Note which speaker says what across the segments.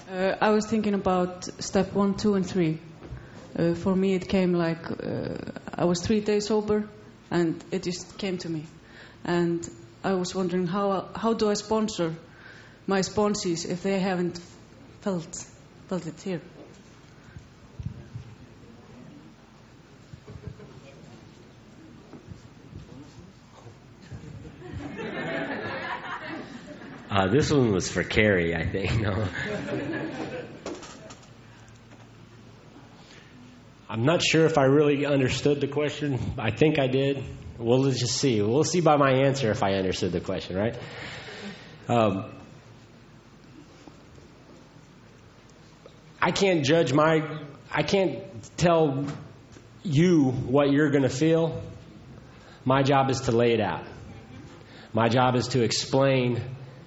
Speaker 1: I was thinking about step 1, 2, and 3. For me, it came like I was 3 days sober, and it just came to me. And I was wondering how do I sponsor my sponsees if they haven't felt it here?
Speaker 2: This one was for Carrie, I think. No. I'm not sure if I really understood the question. I think I did. We'll just see. We'll see by my answer if I understood the question, right? I can't tell you what you're going to feel. My job is to lay it out. My job is to explain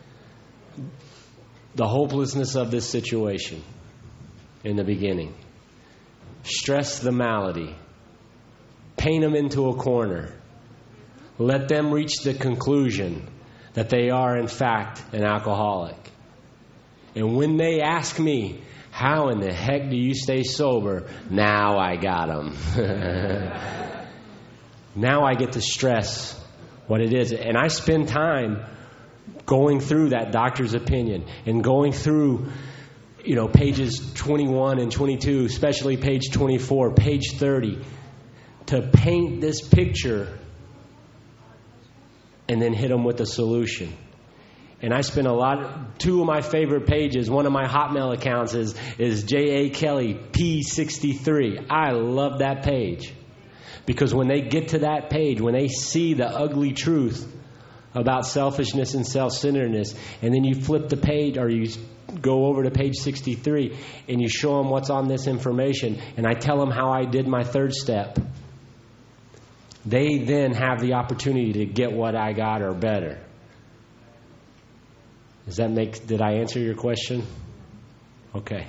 Speaker 2: the hopelessness of this situation in the beginning. Stress the malady. Paint them into a corner. Let them reach the conclusion that they are, in fact, an alcoholic. And when they ask me, how in the heck do you stay sober? Now I got them. Now I get to stress what it is. And I spend time going through that doctor's opinion and going through, pages 21 and 22, especially page 24, page 30, to paint this picture and then hit them with a solution. And I spend two of my favorite pages, one of my Hotmail accounts is J.A. Kelly, P63. I love that page. Because when they get to that page, when they see the ugly truth about selfishness and self-centeredness, and then you flip the page, or you go over to page 63, and you show them what's on this information, and I tell them how I did my third step, they then have the opportunity to get what I got or better. Did I answer your question? Okay.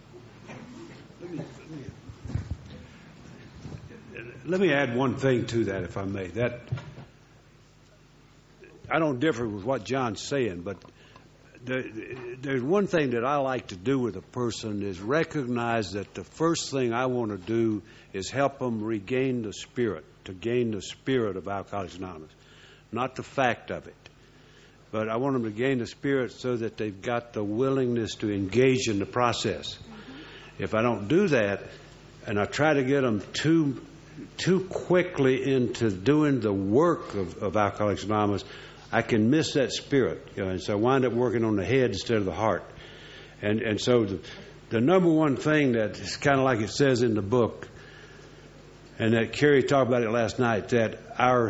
Speaker 3: Let me add one thing to that, if I may. That I don't differ with what John's saying, but there's one thing that I like to do with a person is recognize that the first thing I want to do is help them regain the spirit, to gain the spirit of Alcoholics Anonymous, not the fact of it. But I want them to gain the spirit so that they've got the willingness to engage in the process. If I don't do that, and I try to get them too quickly into doing the work of Alcoholics Anonymous, I can miss that spirit. And so I wind up working on the head instead of the heart. And so the number one thing that is kind of like it says in the book, and that Carrie talked about it last night, that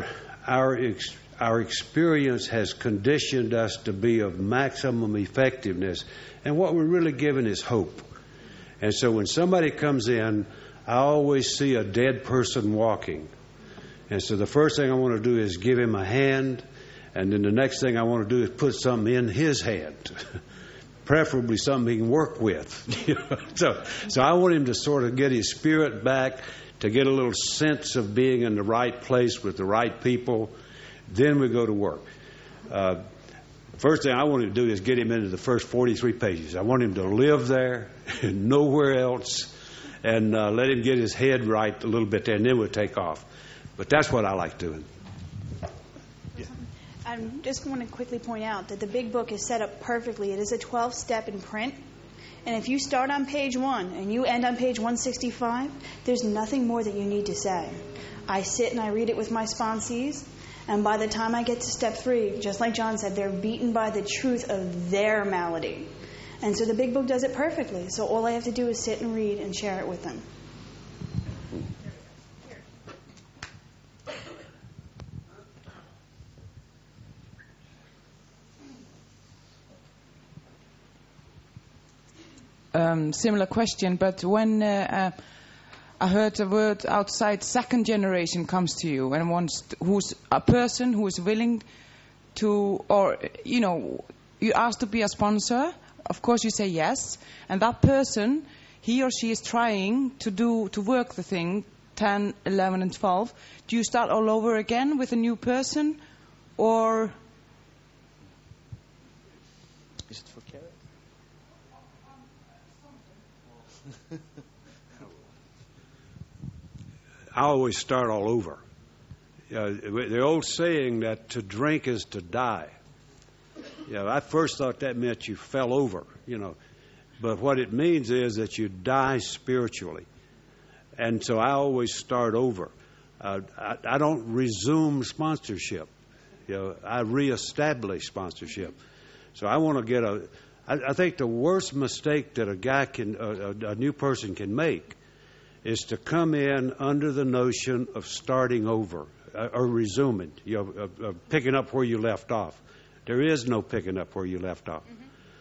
Speaker 3: our experience has conditioned us to be of maximum effectiveness, and what we're really given is hope. And so when somebody comes in, I always see a dead person walking. And so the first thing I want to do is give him a hand, and then the next thing I want to do is put something in his hand, preferably something he can work with. So I want him to sort of get his spirit back, to get a little sense of being in the right place with the right people. Then we go to work. First thing I want him to do is get him into the first 43 pages. I want him to live there, nowhere else, and let him get his head right a little bit there, and then we'll take off. But that's what I like doing.
Speaker 4: Yeah. I just want to quickly point out that the big book is set up perfectly. It is a 12-step in print. And if you start on page 1 and you end on page 165, there's nothing more that you need to say. I sit and I read it with my sponsees. And by the time I get to step 3, just like John said, they're beaten by the truth of their malady. And so the big book does it perfectly. So all I have to do is sit and read and share it with them.
Speaker 5: Similar question, but when I heard the word outside, second generation comes to you and who's a person who is willing to, or, you ask to be a sponsor, of course you say yes, and that person, he or she is trying to work the thing, 10, 11 and 12. Do you start all over again with a new person, or?
Speaker 2: Is it for Karen?
Speaker 3: I always start all over. The old saying that to drink is to die. I first thought that meant you fell over, But what it means is that you die spiritually. And so I always start over. I don't resume sponsorship. I reestablish sponsorship. So I want to get I think the worst mistake that a new person can make is to come in under the notion of starting over or resuming, picking up where you left off. There is no picking up where you left off.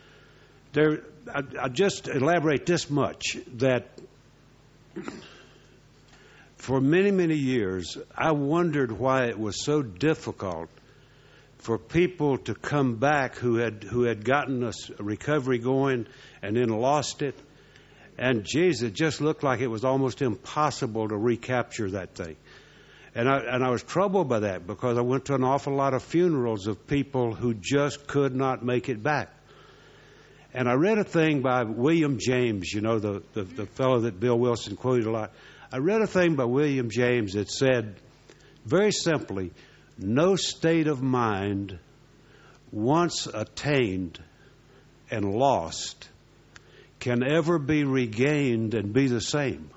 Speaker 3: I just elaborate this much, that for many, many years, I wondered why it was so difficult for people to come back who had gotten a recovery going and then lost it. And geez, it just looked like it was almost impossible to recapture that thing. And I was troubled by that, because I went to an awful lot of funerals of people who just could not make it back. And I read a thing by William James, the fellow that Bill Wilson quoted a lot. I read a thing by William James that said, very simply, no state of mind once attained and lost can ever be regained and be the same.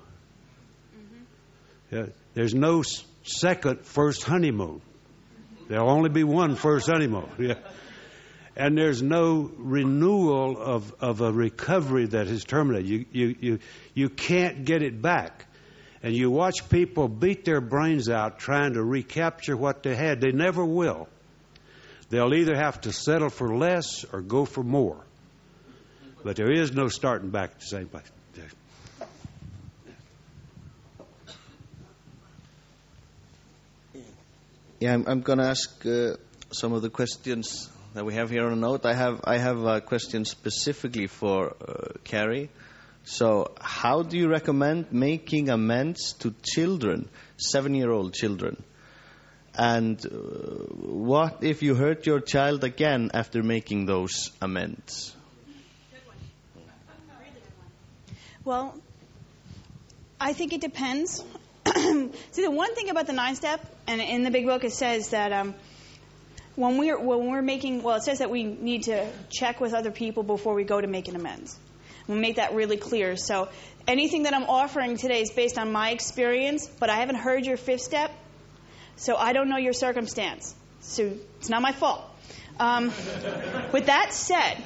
Speaker 3: There's no second first honeymoon. There'll only be one first honeymoon. And there's no renewal of a recovery that is terminated. You can't get it back. And you watch people beat their brains out trying to recapture what they had. They never will. They'll either have to settle for less or go for more. But there is no starting back at the same place.
Speaker 6: Yeah, I'm going to ask some of the questions that we have here on a note. I have a question specifically for Carrie. So, how do you recommend making amends to children, 7-year-old children? And what if you hurt your child again after making those amends?
Speaker 4: Well, I think it depends. See, the one thing about the 9-step, and in the big book it says that when we're making, it says that we need to check with other people before we go to make an amends. We'll make that really clear. So anything that I'm offering today is based on my experience, but I haven't heard your 5th step, so I don't know your circumstance. So it's not my fault. With that said,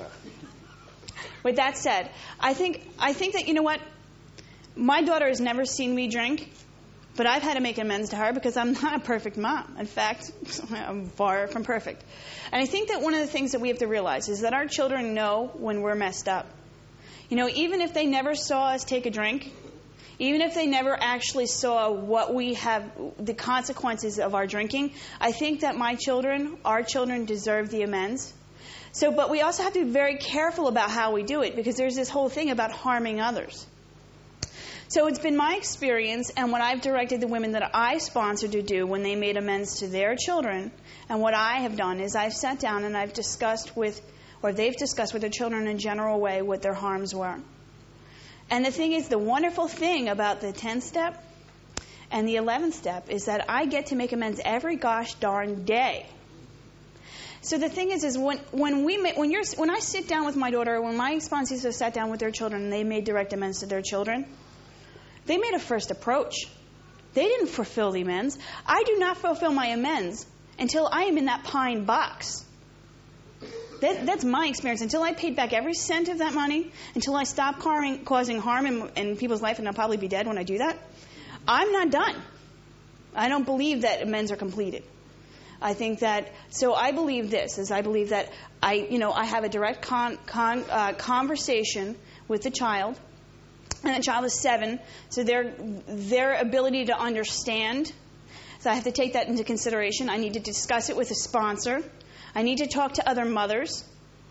Speaker 4: I think that, you know what? My daughter has never seen me drink, but I've had to make amends to her because I'm not a perfect mom. In fact, I'm far from perfect. And I think that one of the things that we have to realize is that our children know when we're messed up. Even if they never saw us take a drink, even if they never actually saw what we have, the consequences of our drinking, I think that our children deserve the amends. So, but we also have to be very careful about how we do it, because there's this whole thing about harming others. So it's been my experience, and what I've directed the women that I sponsor to do when they made amends to their children, and what I have done is I've sat down and I've discussed with, or they've discussed with their children in a general way what their harms were. And the thing is, the wonderful thing about the 10th step and the 11th step is that I get to make amends every gosh darn day. So the thing is when I sit down with my daughter, when my sponsors have sat down with their children and they made direct amends to their children, they made a first approach. They didn't fulfill the amends. I do not fulfill my amends until I am in that pine box. That's my experience. Until I paid back every cent of that money, until I stop causing harm in people's life, and I'll probably be dead when I do that, I'm not done. I don't believe that amends are completed. I think that, so I believe this, is I believe that I have a direct conversation with the child, and the child is 7, so their ability to understand, so I have to take that into consideration. I need to discuss it with a sponsor. I need to talk to other mothers.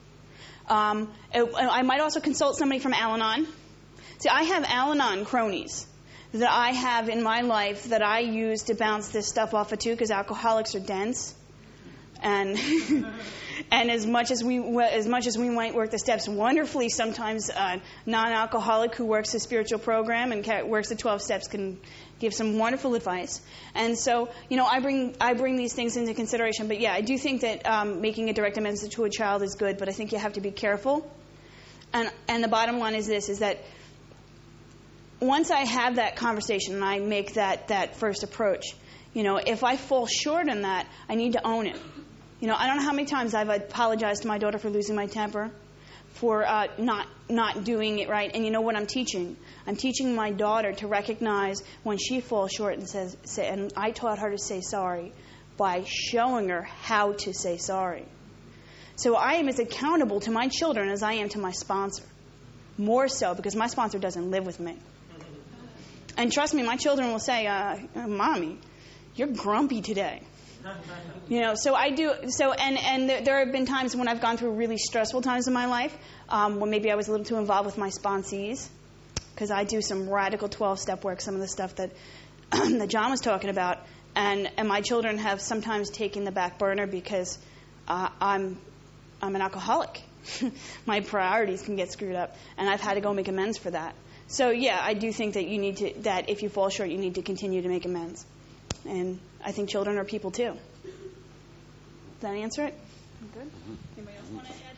Speaker 4: I might also consult somebody from Al-Anon. See, I have Al-Anon cronies that I have in my life that I use to bounce this stuff off of too, because alcoholics are dense. And and as much as we might work the steps wonderfully, sometimes a non-alcoholic who works a spiritual program and works the 12 steps can give some wonderful advice. And so, I bring these things into consideration. But yeah, I do think that making a direct amends to a child is good, but I think you have to be careful. And the bottom line is this, is that once I have that conversation and I make that first approach, if I fall short on that, I need to own it. I don't know how many times I've apologized to my daughter for losing my temper, for not doing it right. And you know what I'm teaching? I'm teaching my daughter to recognize when she falls short and I taught her to say sorry by showing her how to say sorry. So I am as accountable to my children as I am to my sponsor. More so because my sponsor doesn't live with me. And trust me, my children will say, Mommy, you're grumpy today. So I do. So and there have been times when I've gone through really stressful times in my life, when maybe I was a little too involved with my sponsees, because I do some radical 12-step work, some of the stuff that that John was talking about, and my children have sometimes taken the back burner because I'm an alcoholic. My priorities can get screwed up, and I've had to go make amends for that. So yeah, I do think that that if you fall short, you need to continue to make amends. And I think children are people too. Does that answer it? Good. Anybody else want to add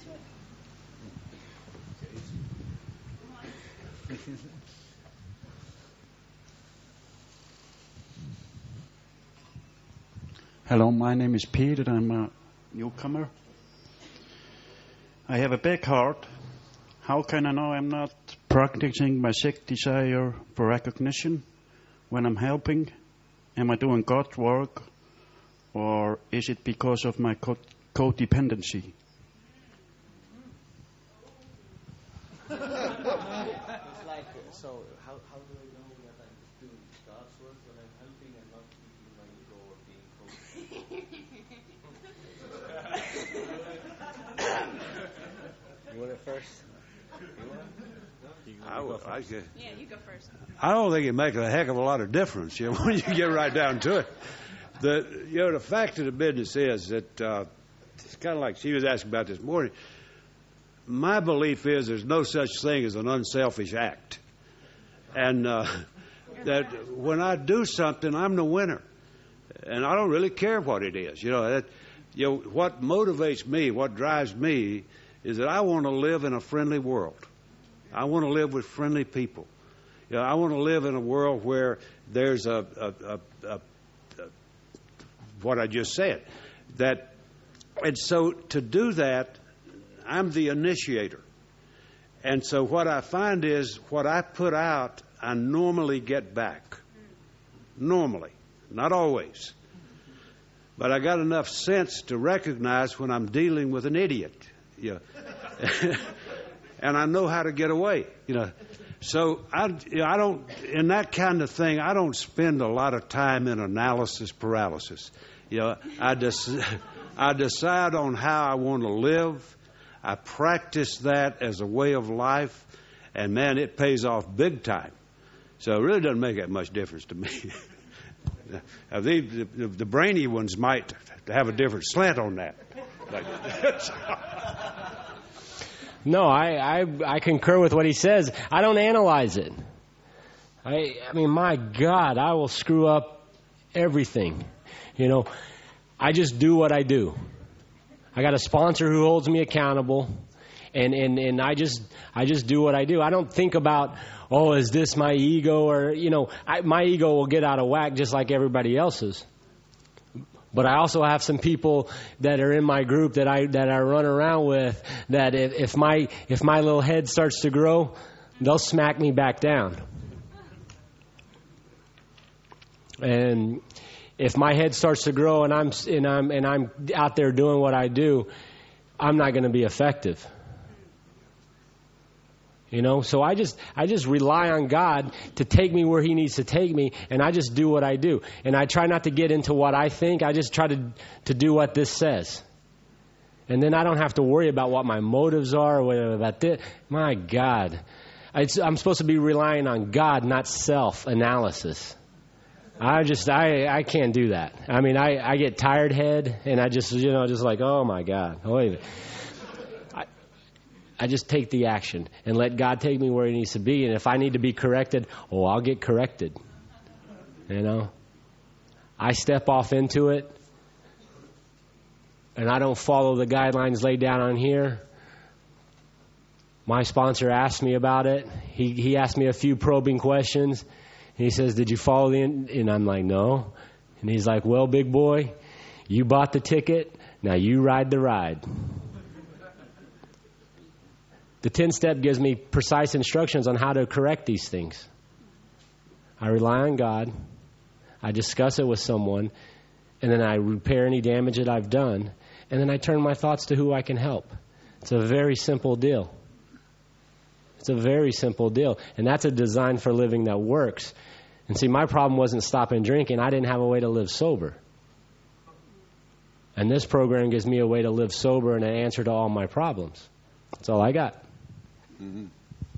Speaker 4: to it?
Speaker 7: Hello, my name is Peter. I'm a newcomer. I have a big heart. How can I know I'm not practicing my sick desire for recognition when I'm helping? Am I doing God's work, or is it because of my codependency?
Speaker 6: So how do I know that I'm doing God's work when I'm helping and not keeping my ego or being codependency? You want it first?
Speaker 4: Yeah, you go first.
Speaker 3: I don't think it makes a heck of a lot of difference, when you get right down to it. The fact of the business is that it's kind of like she was asking about this morning. My belief is there's no such thing as an unselfish act, and that when I do something, I'm the winner, and I don't really care what it is. What motivates me, what drives me, is that I want to live in a friendly world. I want to live with friendly people. I want to live in a world where there's what I just said. And so to do that, I'm the initiator. And so what I find is what I put out, I normally get back. Normally. Not always. But I got enough sense to recognize when I'm dealing with an idiot. And I know how to get away, So I don't, in that kind of thing, I don't spend a lot of time in analysis paralysis. I decide on how I want to live. I practice that as a way of life, and man, it pays off big time. So it really doesn't make that much difference to me. The brainy ones might have a different slant on that.
Speaker 2: No, I concur with what he says. I don't analyze it. I mean, my God, I will screw up everything. I just do what I do. I got a sponsor who holds me accountable, and I just do what I do. I don't think about, is this my ego, or my ego will get out of whack just like everybody else's. But I also have some people that are in my group that I run around with that if my little head starts to grow, they'll smack me back down. And if my head starts to grow and I'm out there doing what I do, I'm not going to be effective. So I just rely on God to take me where He needs to take me, and I just do what I do. And I try not to get into what I think. I just try to do what this says. And then I don't have to worry about what my motives are or whatever about this. My God. I'm supposed to be relying on God, not self-analysis. I can't do that. I mean, I get tired head, and I just, just like, oh my God. Wait a minute. I just take the action and let God take me where He needs to be. And if I need to be corrected, I'll get corrected. I step off into it, and I don't follow the guidelines laid down on here. My sponsor asked me about it. He asked me a few probing questions. And he says, did you follow and I'm like, no. And he's like, well, big boy, you bought the ticket. Now you ride the ride. The 10-step gives me precise instructions on how to correct these things. I rely on God. I discuss it with someone. And then I repair any damage that I've done. And then I turn my thoughts to who I can help. It's a very simple deal. It's a very simple deal. And that's a design for living that works. And see, my problem wasn't stopping drinking. I didn't have a way to live sober. And this program gives me a way to live sober and an answer to all my problems. That's all I got.
Speaker 4: Mm-hmm.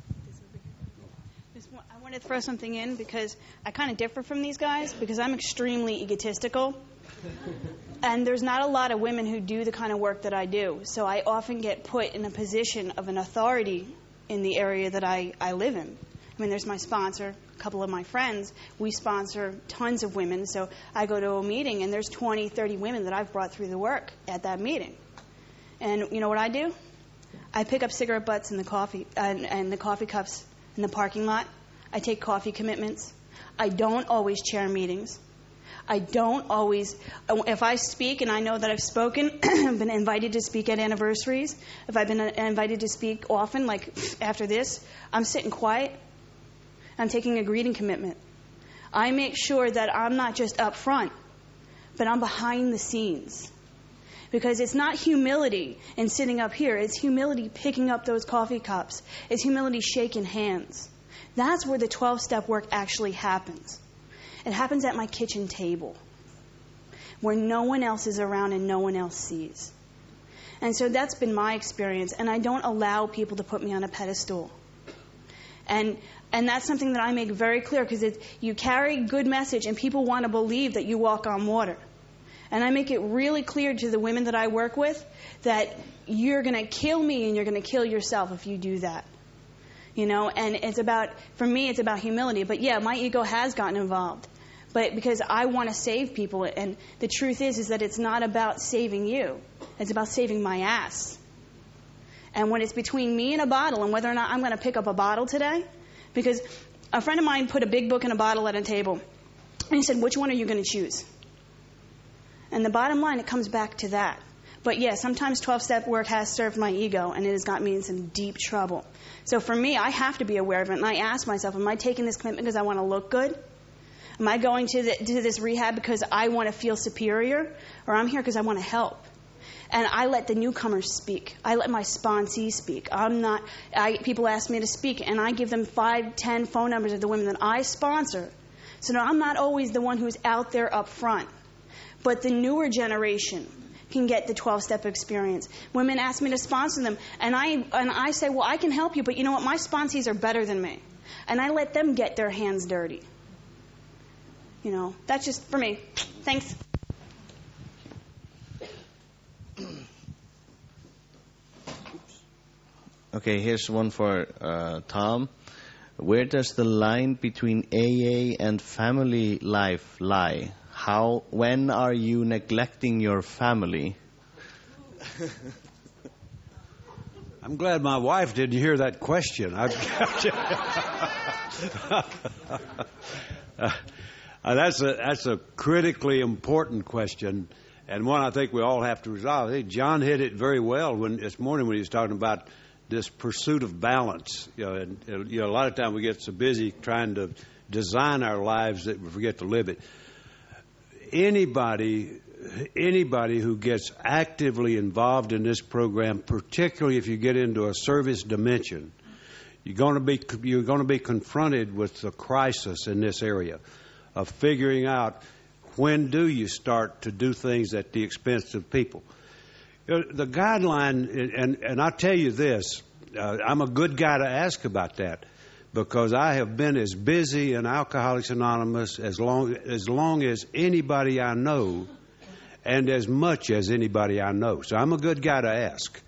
Speaker 4: I want to throw something in because I kind of differ from these guys because I'm extremely egotistical. And there's not a lot of women who do the kind of work that I do. So I often get put in a position of an authority in the area that I live in. I mean, there's my sponsor, a couple of my friends. We sponsor tons of women. So I go to a meeting, and there's 20, 30 women that I've brought through the work at that meeting. And you know what I do? I pick up cigarette butts and the coffee cups in the parking lot. I take coffee commitments. I don't always chair meetings. I don't always, if I speak and I know that I've spoken, I've been invited to speak at anniversaries. If I've been invited to speak often, like after this, I'm sitting quiet. I'm taking a greeting commitment. I make sure that I'm not just up front, but I'm behind the scenes. Because it's not humility in sitting up here. It's humility picking up those coffee cups. It's humility shaking hands. That's where the 12-step work actually happens. It happens at my kitchen table, where no one else is around and no one else sees. And so that's been my experience, and I don't allow people to put me on a pedestal. And that's something that I make very clear, because you carry good message, and people want to believe that you walk on water. And I make it really clear to the women that I work with that you're going to kill me and you're going to kill yourself if you do that. And for me, it's about humility. But yeah, my ego has gotten involved. But because I want to save people, and the truth is that it's not about saving you. It's about saving my ass. And when it's between me and a bottle, and whether or not I'm going to pick up a bottle today, because a friend of mine put a big book and a bottle at a table, and he said, which one are you going to choose? And the bottom line, it comes back to that. But yeah, sometimes 12-step work has served my ego, and it has got me in some deep trouble. So for me, I have to be aware of it, and I ask myself, am I taking this commitment because I want to look good? Am I going to this rehab because I want to feel superior? Or I'm here because I want to help? And I let the newcomers speak. I let my sponsees speak. People ask me to speak, and I give them 5, 10 phone numbers of the women that I sponsor. So now I'm not always the one who's out there up front. But the newer generation can get the 12-step experience. Women ask me to sponsor them, and I say, well, I can help you, but you know what? My sponsees are better than me. And I let them get their hands dirty. That's just for me. Thanks.
Speaker 6: Okay, here's one for Tom. Where does the line between AA and family life lie? When are you neglecting your family?
Speaker 3: I'm glad my wife didn't hear that question. That's a critically important question, and one I think we all have to resolve. I think John hit it very well this morning when he was talking about this pursuit of balance. A lot of times we get so busy trying to design our lives that we forget to live it. Anybody who gets actively involved in this program, particularly if you get into a service dimension, you're going to be confronted with the crisis in this area of figuring out when do you start to do things at the expense of people. The guideline, and I'll tell you this, I'm a good guy to ask about that, because I have been as busy in Alcoholics Anonymous as long as anybody I know, and as much as anybody I know. So I'm a good guy to ask.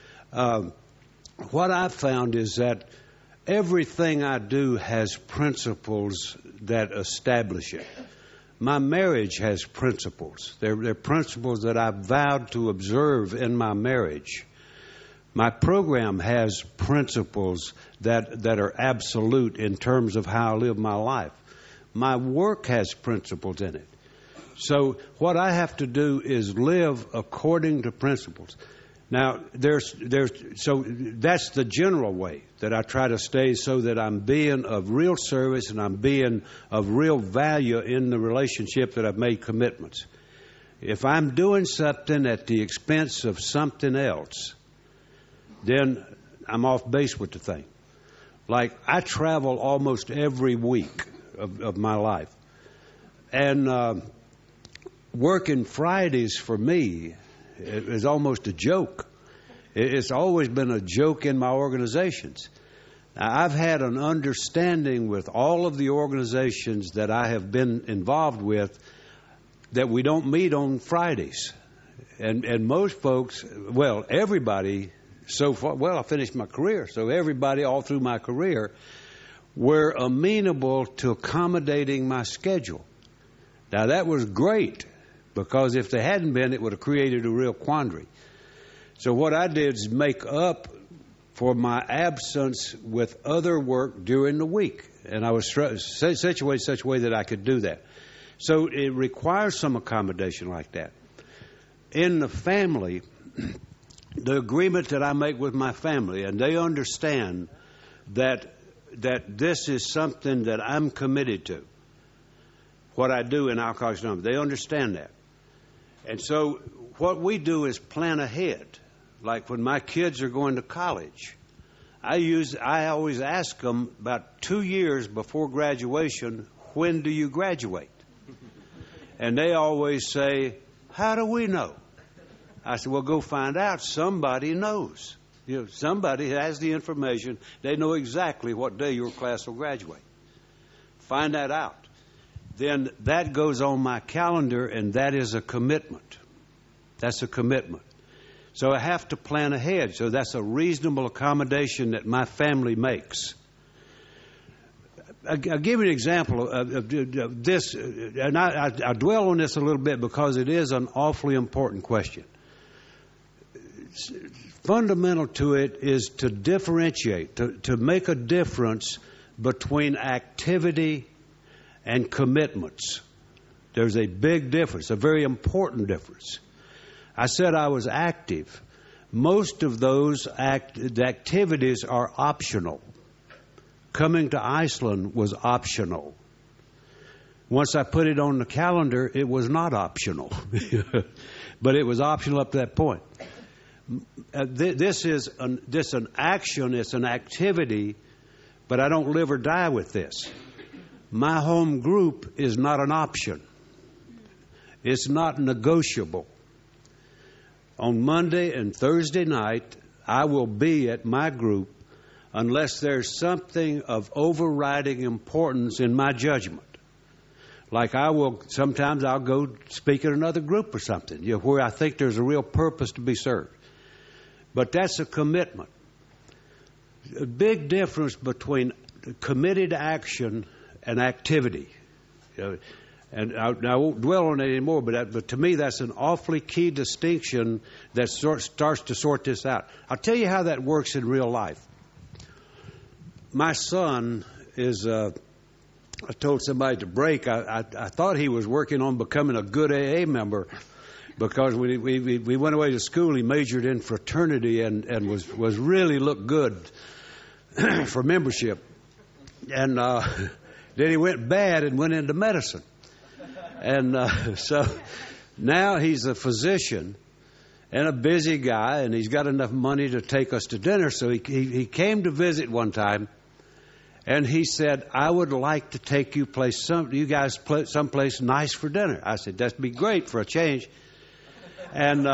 Speaker 3: What I've found is that everything I do has principles that establish it. My marriage has principles. They're principles that I've vowed to observe in my marriage. My program has principles that are absolute in terms of how I live my life. My work has principles in it. So what I have to do is live according to principles. Now, so that's the general way that I try to stay, so that I'm being of real service and I'm being of real value in the relationship that I've made commitments. If I'm doing something at the expense of something else, then I'm off base with the thing. Like, I travel almost every week of my life. And working Fridays for me is almost a joke. It's always been a joke in my organizations. Now, I've had an understanding with all of the organizations that I have been involved with that we don't meet on Fridays. And most folks, well, everybody so far, well, I finished my career, so everybody all through my career were amenable to accommodating my schedule. Now, that was great, because if they hadn't been, it would have created a real quandary. So what I did is make up for my absence with other work during the week. And I was situated such a way that I could do that. So it requires some accommodation like that. In the family, the agreement that I make with my family, and they understand that this is something that I'm committed to, what I do in Alcoholics Anonymous. They understand that. And so what we do is plan ahead. Like when my kids are going to college, I always ask them about 2 years before graduation, when do you graduate? And they always say, how do we know? I said, well, go find out. Somebody knows. You know, somebody has the information. They know exactly what day your class will graduate. Find that out. Then that goes on my calendar, and that is a commitment. That's a commitment. So I have to plan ahead. So that's a reasonable accommodation that my family makes. I'll give you an example of this, and I dwell on this a little bit because it is an awfully important question. Fundamental to it is to differentiate, to make a difference between activity and commitments. There's a big difference, a very important difference. I said I was active. Most of those activities are optional. Coming to Iceland was optional. Once I put it on the calendar, it was not optional. But it was optional up to that point. This is an action, it's an activity, but I don't live or die with this. My home group is not an option. It's not negotiable. On Monday and Thursday night, I will be at my group unless there's something of overriding importance in my judgment. Like sometimes I'll go speak at another group or something, where I think there's a real purpose to be served. But that's a commitment. A big difference between committed action and activity. And I won't dwell on it anymore, but to me that's an awfully key distinction that starts to sort this out. I'll tell you how that works in real life. My son is, I told somebody to break, I thought he was working on becoming a good AA member, because we went away to school, he majored in fraternity and was really looked good for membership. And then he went bad and went into medicine. And so now he's a physician and a busy guy, and he's got enough money to take us to dinner. So he came to visit one time, and he said, I would like to take you guys someplace nice for dinner. I said, that'd be great for a change. And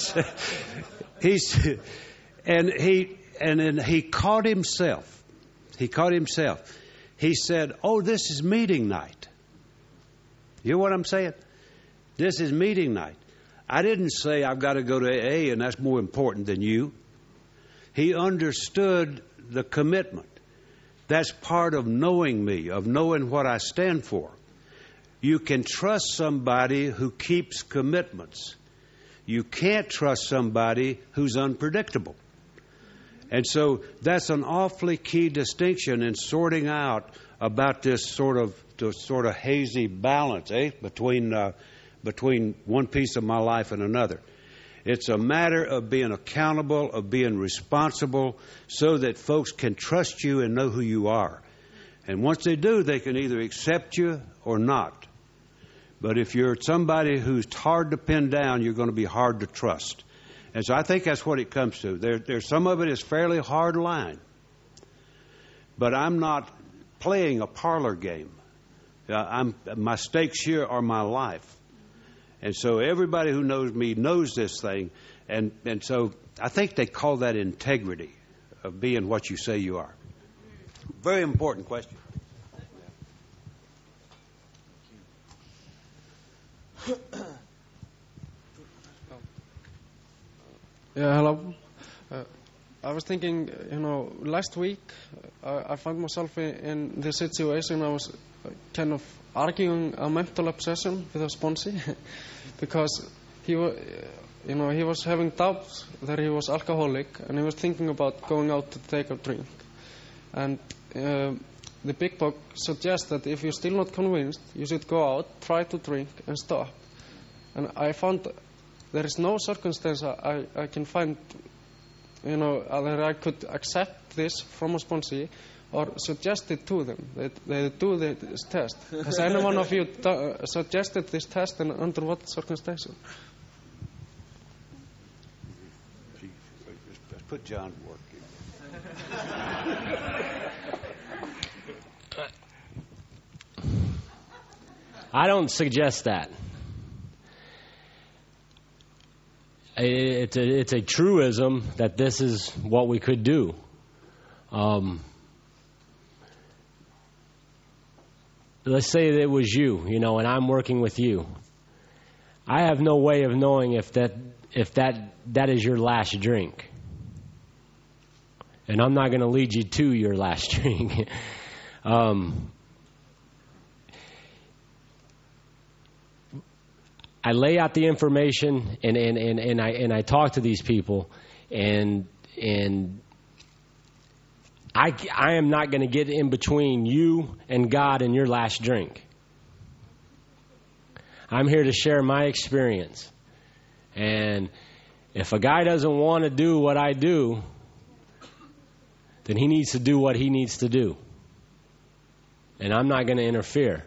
Speaker 3: then he caught himself. He caught himself. He said, "Oh, this is meeting night." You hear what I'm saying? This is meeting night. I didn't say I've got to go to AA and that's more important than you. He understood the commitment. That's part of knowing me, of knowing what I stand for. You can trust somebody who keeps commitments. You can't trust somebody who's unpredictable. And so that's an awfully key distinction in sorting out about this sort of hazy balance, between one piece of my life and another. It's a matter of being accountable, of being responsible, so that folks can trust you and know who you are. And once they do, they can either accept you or not. But if you're somebody who's hard to pin down, you're going to be hard to trust. And so I think that's what it comes to. There's some of it is fairly hard line. But I'm not playing a parlor game. My stakes here are my life. And so everybody who knows me knows this thing. And so I think they call that integrity, of being what you say you are. Very important question.
Speaker 8: Yeah, hello. I was thinking, last week I found myself in this situation. I was kind of arguing a mental obsession with a sponsee because he was having doubts that he was alcoholic, and he was thinking about going out to take a drink. And the big book suggests that if you're still not convinced, you should go out, try to drink, and stop. And I found there is no circumstance I can find, that I could accept this from a sponsee or suggest it to them. They do this test. Has any one of you suggested this test, and under what circumstances?
Speaker 3: Let's put John to work here.
Speaker 2: I don't suggest that. It's a truism that this is what we could do. Let's say that it was you, and I'm working with you. I have no way of knowing if that is your last drink. And I'm not going to lead you to your last drink. I lay out the information and I talk to these people, and I am not going to get in between you and God and your last drink. I'm here to share my experience. And if a guy doesn't want to do what I do, then he needs to do what he needs to do. And I'm not going to interfere.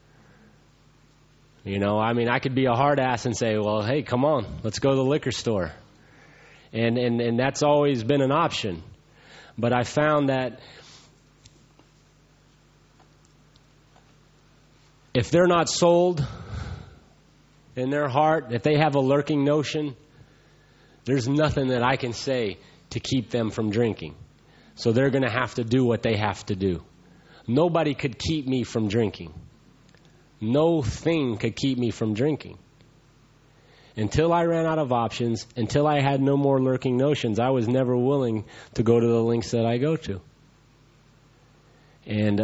Speaker 2: I could be a hard ass and say, well, hey, come on, let's go to the liquor store. And that's always been an option. But I found that if they're not sold in their heart, if they have a lurking notion, there's nothing that I can say to keep them from drinking. So they're going to have to do what they have to do. Nobody could keep me from drinking. No thing could keep me from drinking. Until I ran out of options, until I had no more lurking notions, I was never willing to go to the lengths that I go to. And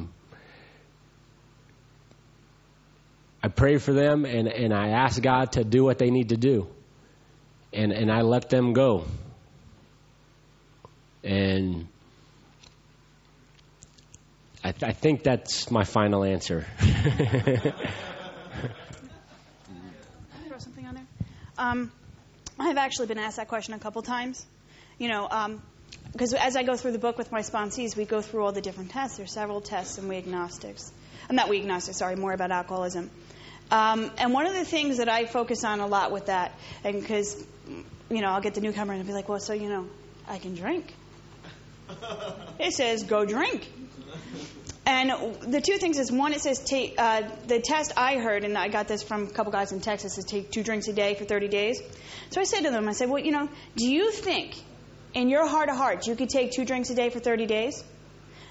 Speaker 2: I pray for them, and I ask God to do what they need to do. And I let them go. And I think that's my final answer.
Speaker 4: Throw something on there. I've actually been asked that question a couple times. Because as I go through the book with my sponsees, we go through all the different tests. There's several tests in We Agnostics. Not We Agnostics, sorry, more about alcoholism. And one of the things that I focus on a lot with that, and because, I'll get the newcomer and be like, well, so, I can drink. It says, go drink. And the two things is, one, it says the test I heard, and I got this from a couple guys in Texas, is take 2 drinks a day for 30 days. So I said to them, well, do you think in your heart of hearts you could take 2 drinks a day for 30 days?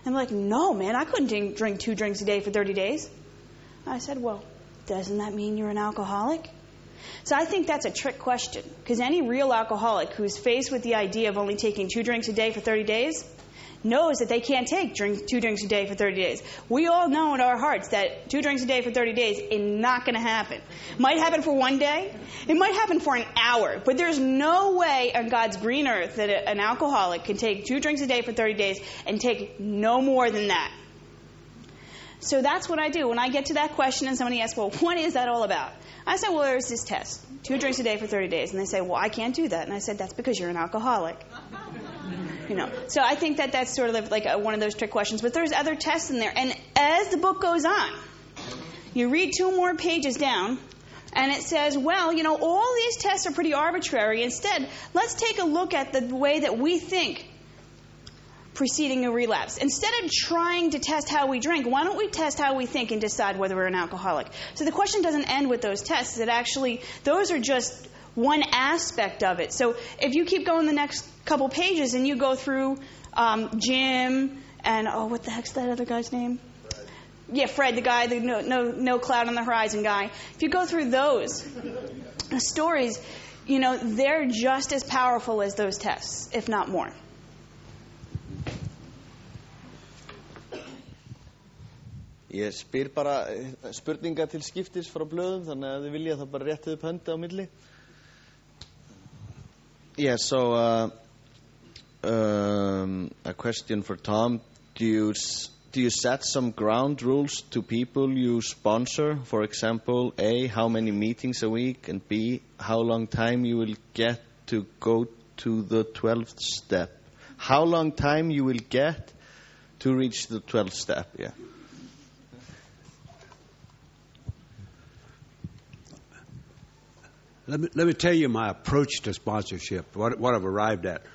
Speaker 4: And they're like, no, man, I couldn't drink 2 drinks a day for 30 days. I said, well, doesn't that mean you're an alcoholic? So I think that's a trick question, because any real alcoholic who's faced with the idea of only taking 2 drinks a day for 30 days knows that they can't take 2 drinks a day for 30 days. We all know in our hearts that 2 drinks a day for 30 days is not going to happen. Might happen for 1 day. It might happen for an hour. But there's no way on God's green earth that an alcoholic can take 2 drinks a day for 30 days and take no more than that. So that's what I do. When I get to that question and somebody asks, well, what is that all about? I say, well, there's this test. 2 drinks a day for 30 days. And they say, well, I can't do that. And I said, that's because you're an alcoholic. So I think that that's sort of like one of those trick questions. But there's other tests in there. And as the book goes on, you read 2 more pages down, and it says, well, all these tests are pretty arbitrary. Instead, let's take a look at the way that we think preceding a relapse. Instead of trying to test how we drink, why don't we test how we think and decide whether we're an alcoholic? So the question doesn't end with those tests. Those are just one aspect of it. So if you keep going the next couple pages and you go through Jim and, what the heck's that other guy's name? Fred. Yeah, Fred, the guy, the no cloud on the horizon guy. If you go through those stories, they're just as powerful as those tests, if not more.
Speaker 6: Ég spyr bara spurningar til skiptis frá blöðum, þannig að þið vilja það bara réttið upp höndi á milli. Yeah, so a question for Tom. Do you set some ground rules to people you sponsor? For example, A, how many meetings a week, and B, how long time you will get to go to the 12th step? How long time you will get to reach the 12th step, yeah.
Speaker 3: Let me tell you my approach to sponsorship, what I've arrived at.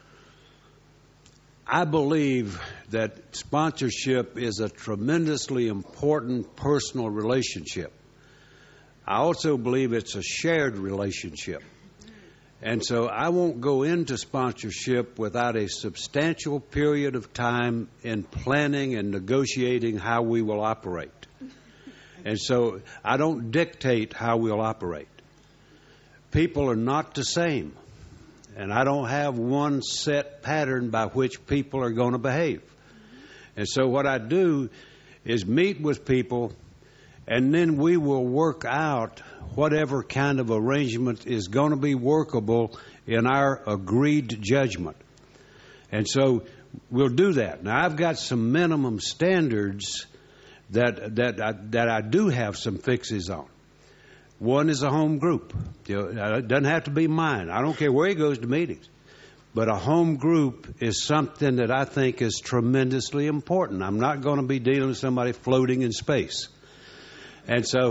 Speaker 3: I believe that sponsorship is a tremendously important personal relationship. I also believe it's a shared relationship. And so I won't go into sponsorship without a substantial period of time in planning and negotiating how we will operate. And so I don't dictate how we'll operate. People are not the same. And I don't have one set pattern by which people are going to behave. And so what I do is meet with people, and then we will work out whatever kind of arrangement is going to be workable in our agreed judgment. And so we'll do that. Now, I've got some minimum standards that I do have some fixes on. One is a home group. It doesn't have to be mine. I don't care where he goes to meetings. But a home group is something that I think is tremendously important. I'm not going to be dealing with somebody floating in space. And so,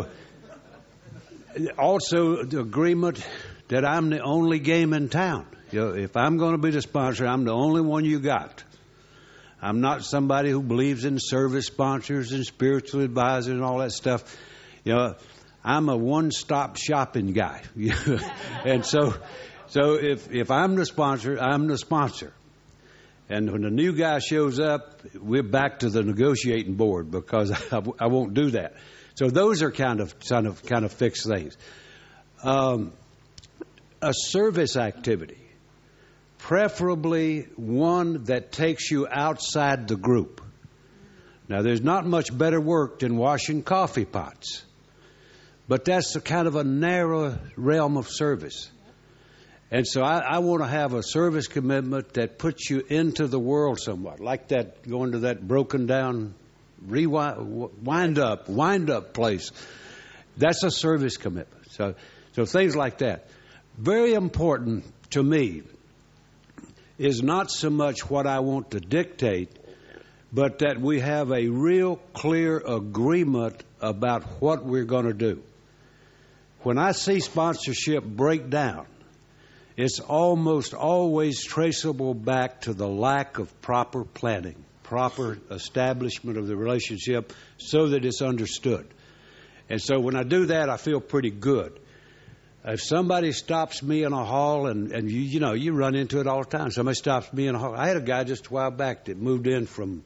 Speaker 3: also the agreement that I'm the only game in town. If I'm going to be the sponsor, I'm the only one you got. I'm not somebody who believes in service sponsors and spiritual advisors and all that stuff. I'm a one-stop shopping guy. And so if I'm the sponsor, I'm the sponsor. And when the new guy shows up, we're back to the negotiating board because I won't do that. So those are kind of fixed things. A service activity, preferably one that takes you outside the group. Now, there's not much better work than washing coffee pots. But that's a kind of a narrow realm of service. And so I want to have a service commitment that puts you into the world somewhat, like that, going to that broken down, wind up place. That's a service commitment. So things like that. Very important to me is not so much what I want to dictate, but that we have a real clear agreement about what we're going to do. When I see sponsorship break down, it's almost always traceable back to the lack of proper planning, proper establishment of the relationship so that it's understood. And so when I do that, I feel pretty good. If somebody stops me in a hall, and you run into it all the time. Somebody stops me in a hall. I had a guy just a while back that moved in from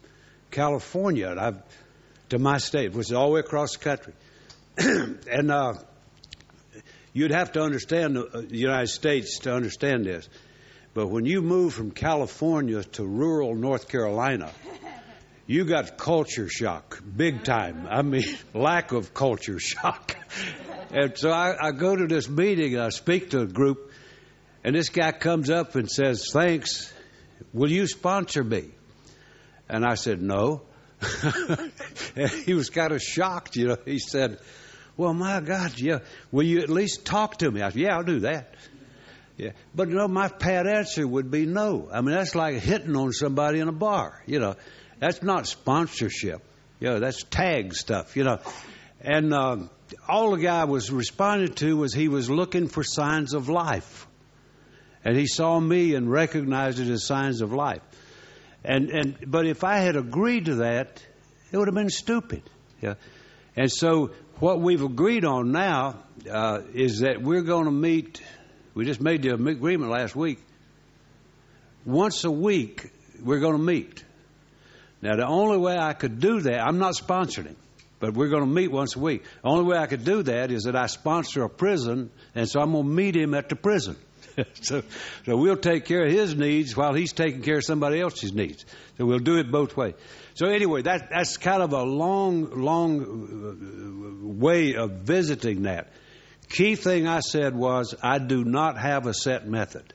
Speaker 3: California to my state, which is all the way across the country. And you'd have to understand the United States to understand this. But when you move from California to rural North Carolina, you got culture shock, big time. I mean, lack of culture shock. And so I go to this meeting, and I speak to a group, and this guy comes up and says, "Thanks, will you sponsor me?" And I said, "No." And he was kind of shocked, you know. He said, "Well, my God, yeah, will you at least talk to me?" I said, "Yeah, I'll do that." Yeah, but you know, my pat answer would be no. I mean, that's like hitting on somebody in a bar, you know. That's not sponsorship. You know, that's tag stuff, you know. And all the guy was responding to was he was looking for signs of life. And he saw me and recognized it as signs of life. But if I had agreed to that, it would have been stupid. Yeah. And so what we've agreed on now is that we're going to meet. We just made the agreement last week. Once a week, we're going to meet. Now, the only way I could do that, I'm not sponsoring him, but we're going to meet once a week. The only way I could do that is that I sponsor a prison, and so I'm going to meet him at the prison. So we'll take care of his needs while he's taking care of somebody else's needs. So we'll do it both ways. So anyway, that's kind of a long way of visiting that. Key thing I said was I do not have a set method.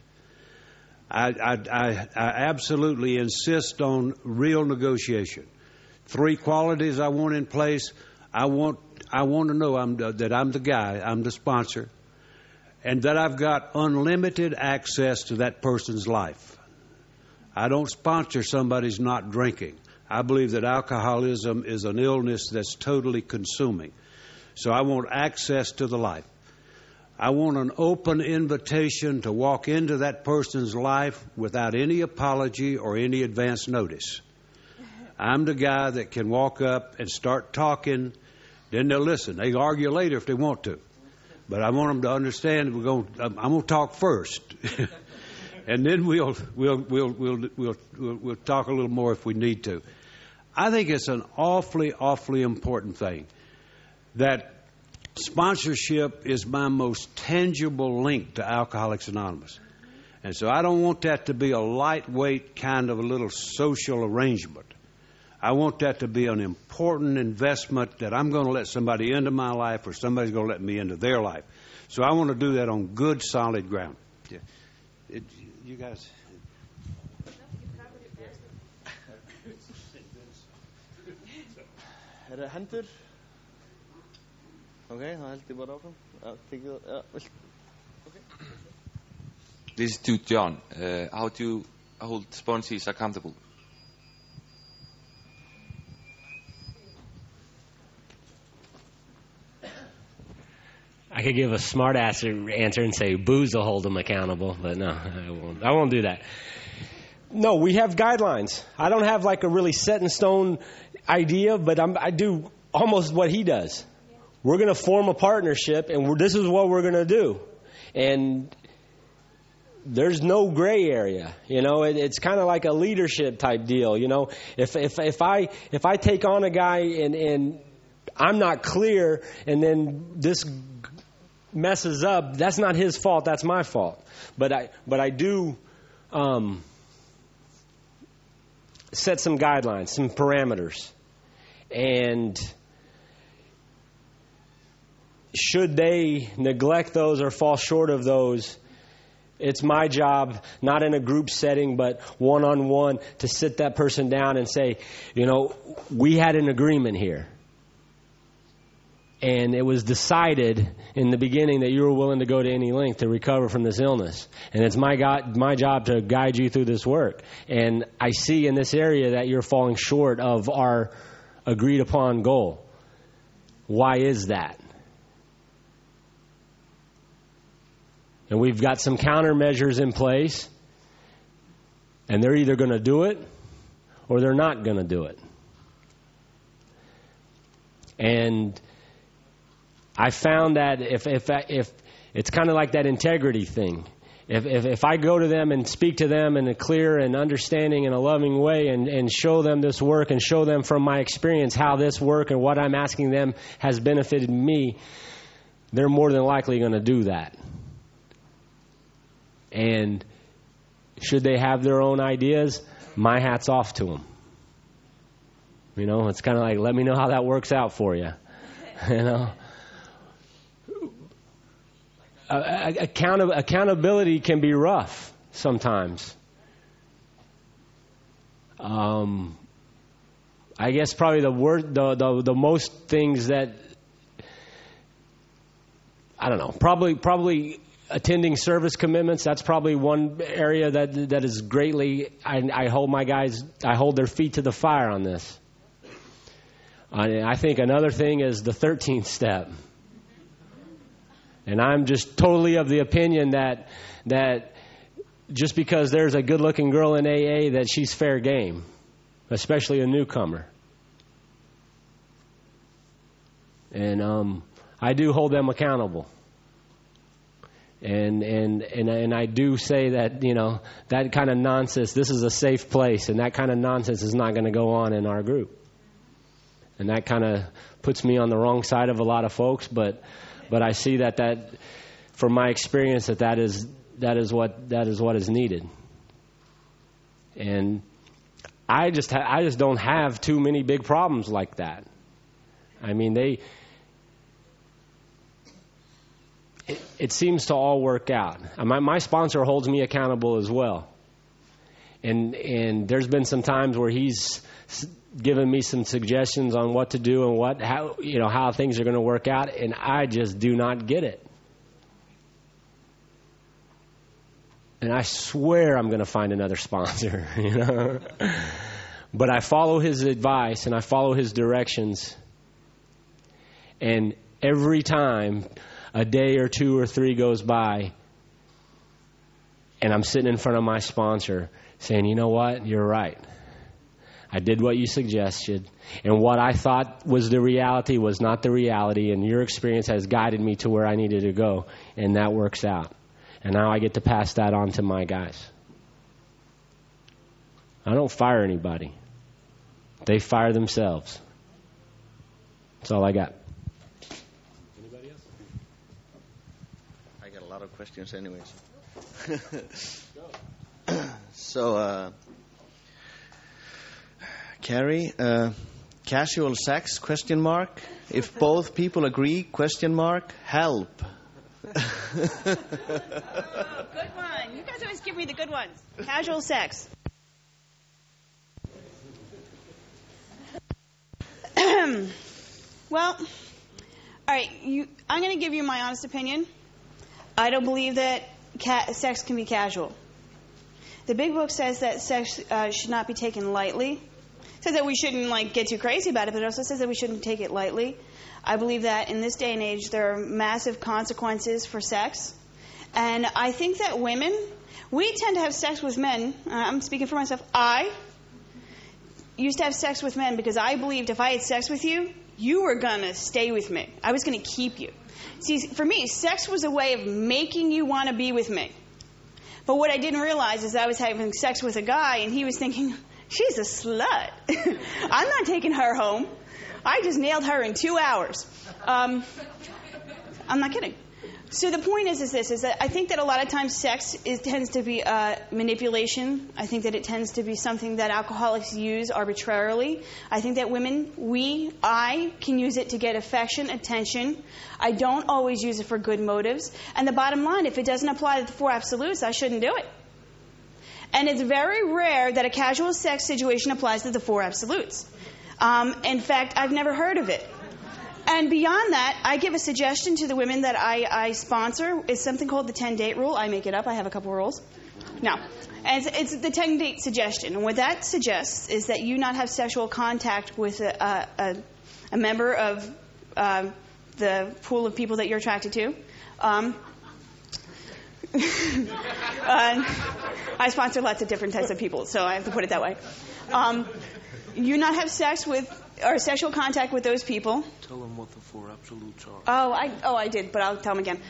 Speaker 3: I absolutely insist on real negotiation. 3 qualities I want in place. I want to know that I'm the guy, I'm the sponsor, and that I've got unlimited access to that person's life. I don't sponsor somebody who's not drinking. I believe that alcoholism is an illness that's totally consuming. So I want access to the life. I want an open invitation to walk into that person's life without any apology or any advance notice. I'm the guy that can walk up and start talking. Then they'll listen. They can argue later if they want to. But I want them to understand I'm going to talk first. And then we'll talk a little more if we need to. I think it's an awfully, awfully important thing that sponsorship is my most tangible link to Alcoholics Anonymous. And so I don't want that to be a lightweight kind of a little social arrangement. I want that to be an important investment that I'm going to let somebody into my life or somebody's going to let me into their life. So I want to do that on good, solid ground. Yeah. You guys...
Speaker 6: Er það hendur? Okay, þá held ég bara áfram.
Speaker 9: This is to John. How do you hold sponsors accountable?
Speaker 2: I could give a smart answer and say booze will hold them accountable, but no, I won't do that. No, we have guidelines. I don't have like a really set in stone idea, but I do almost what he does. We're going to form a partnership, and this is what we're going to do. And there's no gray area. You know, it's kind of like a leadership type deal. You know, if I take on a guy and I'm not clear, and then this messes up, that's not his fault. That's my fault. But I do set some guidelines, some parameters, and should they neglect those or fall short of those, it's my job, not in a group setting, but one-on-one, to sit that person down and say, you know, we had an agreement here. And it was decided in the beginning that you were willing to go to any length to recover from this illness. And it's my job to guide you through this work. And I see in this area that you're falling short of our agreed upon goal. Why is that? And we've got some countermeasures in place, and they're either going to do it or they're not going to do it. And I found that if it's kind of like that integrity thing. If I go to them and speak to them in a clear and understanding and a loving way and show them this work and show them from my experience how this work and what I'm asking them has benefited me, they're more than likely going to do that. And should they have their own ideas, my hat's off to them. You know, it's kind of like, let me know how that works out for you. You know? Accountability can be rough sometimes. I guess probably the most things that, I don't know, probably attending service commitments. That's probably one area that is greatly, I hold their feet to the fire on this. I think another thing is the 13th step. And I'm just totally of the opinion that just because there's a good-looking girl in AA that she's fair game, especially a newcomer. And I do hold them accountable. And I do say that, you know, that kind of nonsense, this is a safe place, and that kind of nonsense is not going to go on in our group. And that kind of puts me on the wrong side of a lot of folks, but I see that from my experience that is what is needed. And I just don't have too many big problems like that. I mean, it seems to all work out. My sponsor holds me accountable as well. And there's been some times where he's given me some suggestions on what to do and how things are going to work out, and I just do not get it. And I swear I'm going to find another sponsor, you know. But I follow his advice and I follow his directions. And every time a day or 2 or 3 goes by and I'm sitting in front of my sponsor saying, you know what, you're right. I did what you suggested, and what I thought was the reality was not the reality, and your experience has guided me to where I needed to go, and that works out. And now I get to pass that on to my guys. I don't fire anybody. They fire themselves. That's all I got.
Speaker 6: Anybody else? I got a lot of questions anyways. So, Carrie, casual sex, ? If both people agree, ? Help.
Speaker 4: Good one. You guys always give me the good ones. Casual sex. Well, all right. I'm going to give you my honest opinion. I don't believe that sex can be casual. The Big Book says that sex should not be taken lightly. It says that we shouldn't get too crazy about it, but it also says that we shouldn't take it lightly. I believe that in this day and age there are massive consequences for sex. And I think that women, we tend to have sex with men. I'm speaking for myself. I used to have sex with men because I believed if I had sex with you, you were going to stay with me. I was going to keep you. See, for me, sex was a way of making you want to be with me. But what I didn't realize is I was having sex with a guy, and he was thinking, she's a slut. I'm not taking her home. I just nailed her in 2 hours. I'm not kidding. So the point is that I think that a lot of times sex tends to be manipulation. I think that it tends to be something that alcoholics use arbitrarily. I think that women, I can use it to get affection, attention. I don't always use it for good motives. And the bottom line, if it doesn't apply to the 4 absolutes, I shouldn't do it. And it's very rare that a casual sex situation applies to the 4 absolutes. In fact, I've never heard of it. And beyond that, I give a suggestion to the women that I sponsor. It's something called the 10-date rule. I make it up. I have a couple of rules. No. And it's the 10-date suggestion. And what that suggests is that you not have sexual contact with a member of the pool of people that you're attracted to. I sponsor lots of different types of people, so I have to put it that way. you not have sex with or sexual contact with those people.
Speaker 10: Tell them what the 4 absolutes are.
Speaker 4: I did, but I'll tell them again.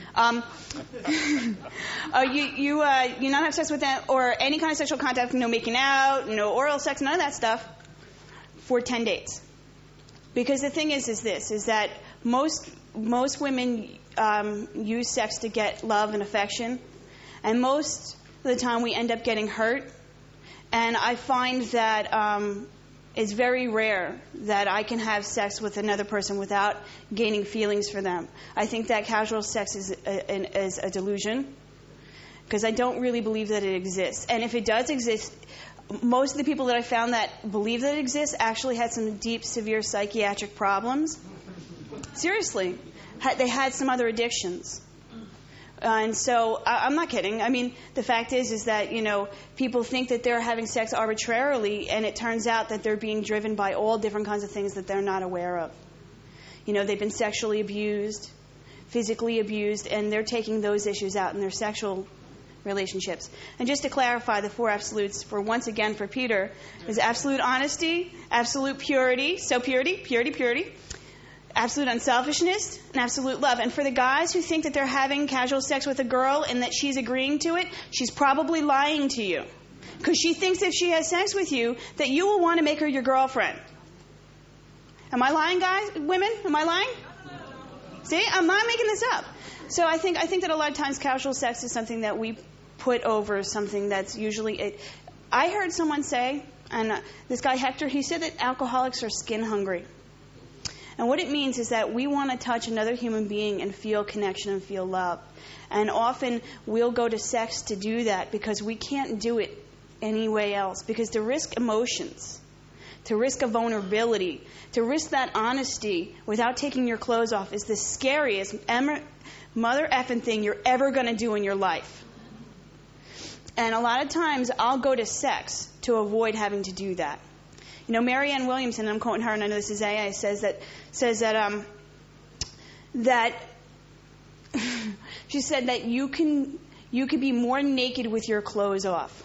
Speaker 4: You not have sex with them or any kind of sexual contact, no making out, no oral sex, none of that stuff for 10 days. Because the thing is that most women use sex to get love and affection, and most of the time we end up getting hurt. And I find that it's very rare that I can have sex with another person without gaining feelings for them. I think that casual sex is a delusion, because I don't really believe that it exists. And if it does exist, most of the people that I found that believe that it exists actually had some deep, severe psychiatric problems. Seriously. They had some other addictions. And so, I'm not kidding. I mean, the fact is that, people think that they're having sex arbitrarily, and it turns out that they're being driven by all different kinds of things that they're not aware of. They've been sexually abused, physically abused, and they're taking those issues out in their sexual relationships. And just to clarify, the 4 absolutes, once again for Peter, is absolute honesty, absolute purity, so purity, absolute unselfishness, and absolute love. And for the guys who think that they're having casual sex with a girl and that she's agreeing to it, she's probably lying to you. Because she thinks if she has sex with you, that you will want to make her your girlfriend. Am I lying, guys? Women? Am I lying? See? I'm not making this up. So I think that a lot of times casual sex is something that we put over something that's usually it. I heard someone say, and this guy Hector, he said that alcoholics are skin hungry. And what it means is that we want to touch another human being and feel connection and feel love. And often we'll go to sex to do that because we can't do it any way else. Because to risk emotions, to risk a vulnerability, to risk that honesty without taking your clothes off is the scariest mother effing thing you're ever going to do in your life. And a lot of times I'll go to sex to avoid having to do that. Marianne Williamson, I'm quoting her, and I know this is AA, says that she said that you can be more naked with your clothes off.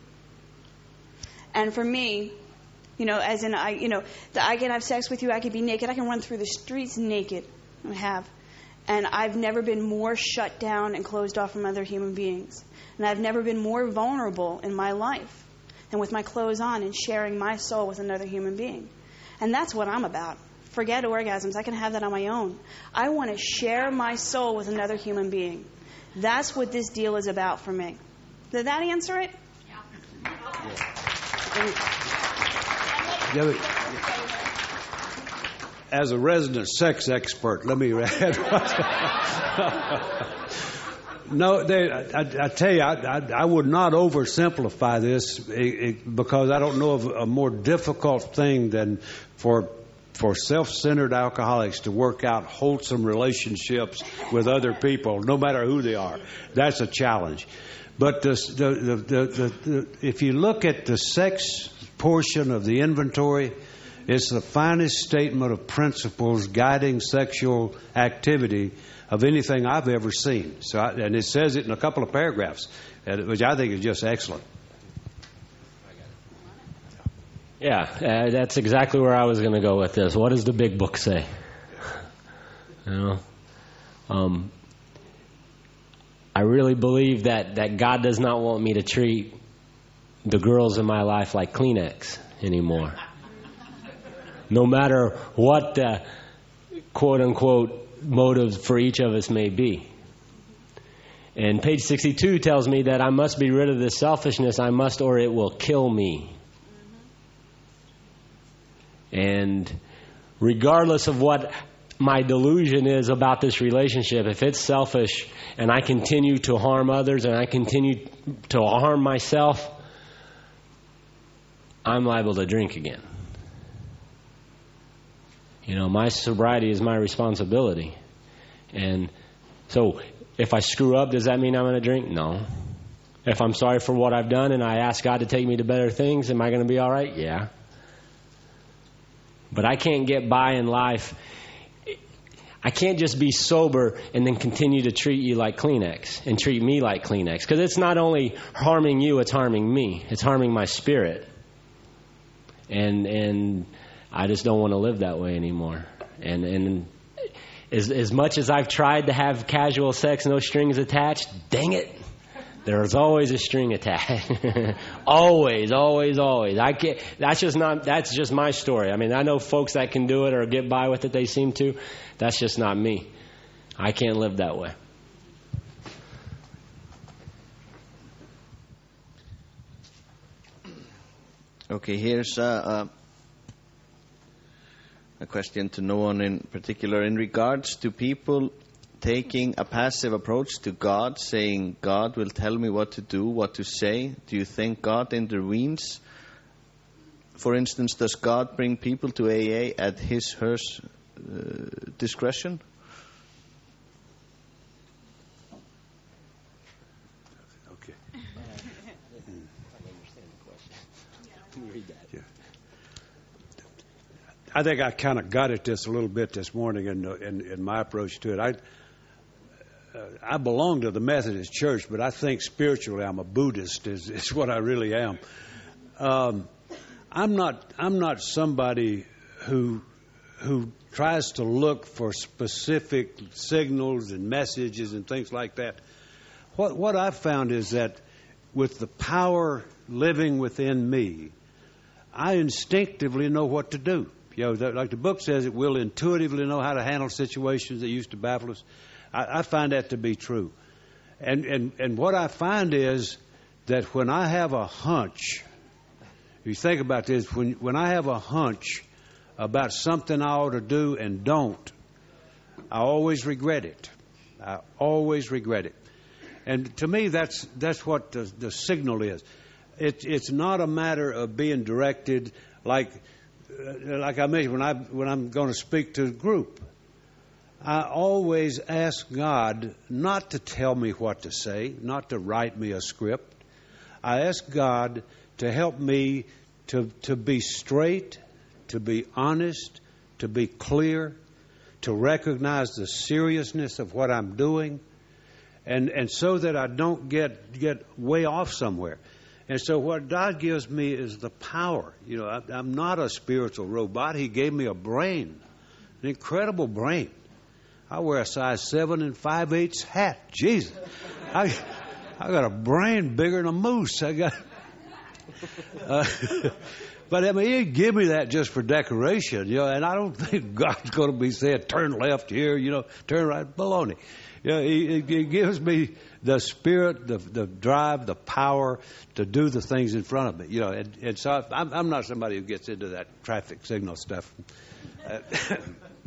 Speaker 4: And for me, as in I can have sex with you, I can be naked, I can run through the streets naked. I have. And I've never been more shut down and closed off from other human beings. And I've never been more vulnerable in my life and with my clothes on and sharing my soul with another human being. And that's what I'm about. Forget orgasms. I can have that on my own. I want to share my soul with another human being. That's what this deal is about for me. Did that answer it?
Speaker 3: Yeah. As a resident sex expert, let me add. No, I tell you, I would not oversimplify this because I don't know of a more difficult thing than for self-centered alcoholics to work out wholesome relationships with other people, no matter who they are. That's a challenge. But if you look at the sex portion of the inventory, it's the finest statement of principles guiding sexual activity of anything I've ever seen. And it says it in a couple of paragraphs, which I think is just excellent.
Speaker 2: Yeah, that's exactly where I was going to go with this. What does the big book say? I really believe that God does not want me to treat the girls in my life like Kleenex anymore. No matter what the quote-unquote motives for each of us may be. And page 62 tells me that I must be rid of this selfishness. I must, or it will kill me. And regardless of what my delusion is about this relationship, if it's selfish and I continue to harm others and I continue to harm myself, I'm liable to drink again. My sobriety is my responsibility. And so if I screw up, does that mean I'm going to drink? No. If I'm sorry for what I've done and I ask God to take me to better things, am I going to be all right? Yeah. But I can't get by in life. I can't just be sober and then continue to treat you like Kleenex and treat me like Kleenex. Because it's not only harming you, it's harming me. It's harming my spirit. and I just don't want to live that way anymore. And as much as I've tried to have casual sex, no strings attached, dang it, there's always a string attached. always. I can't. That's just my story. I mean, I know folks that can do it or get by with it. They seem to. That's just not me. I can't live that way.
Speaker 6: Okay, here's a question to no one in particular. In regards to people taking a passive approach to God, saying, God will tell me what to do, what to say, do you think God intervenes? For instance, does God bring people to AA at her discretion?
Speaker 3: Okay. Yeah. I think I kind of got at this a little bit this morning in my approach to it. I belong to the Methodist Church, but I think spiritually I'm a Buddhist. Is what I really am. I'm not somebody who tries to look for specific signals and messages and things like that. What I've found is that with the power living within me, I instinctively know what to do. You know, like the book says, it will intuitively know how to handle situations that used to baffle us. I find that to be true. And what I find is that when I have a hunch, if you think about this, when I have a hunch about something I ought to do and don't, I always regret it. I always regret it. And to me, that's what the signal is. It's not a matter of being directed like I mentioned when I'm going to speak to a group. I always ask God not to tell me what to say, not to write me a script. I ask God to help me to be straight, to be honest, to be clear, to recognize the seriousness of what I'm doing, and so that I don't get way off somewhere. And so what God gives me is the power. You know, I'm not a spiritual robot. He gave me a brain, an incredible brain. I wear a size 7 5/8 hat. Jesus, I got a brain bigger than a moose. I got. But I mean, He didn't give me that just for decoration, you know. And I don't think God's going to be saying, "Turn left here," you know, "Turn right." Baloney. You know, He gives me the spirit, the drive, the power to do the things in front of me. You know, and so I'm not somebody who gets into that traffic signal stuff.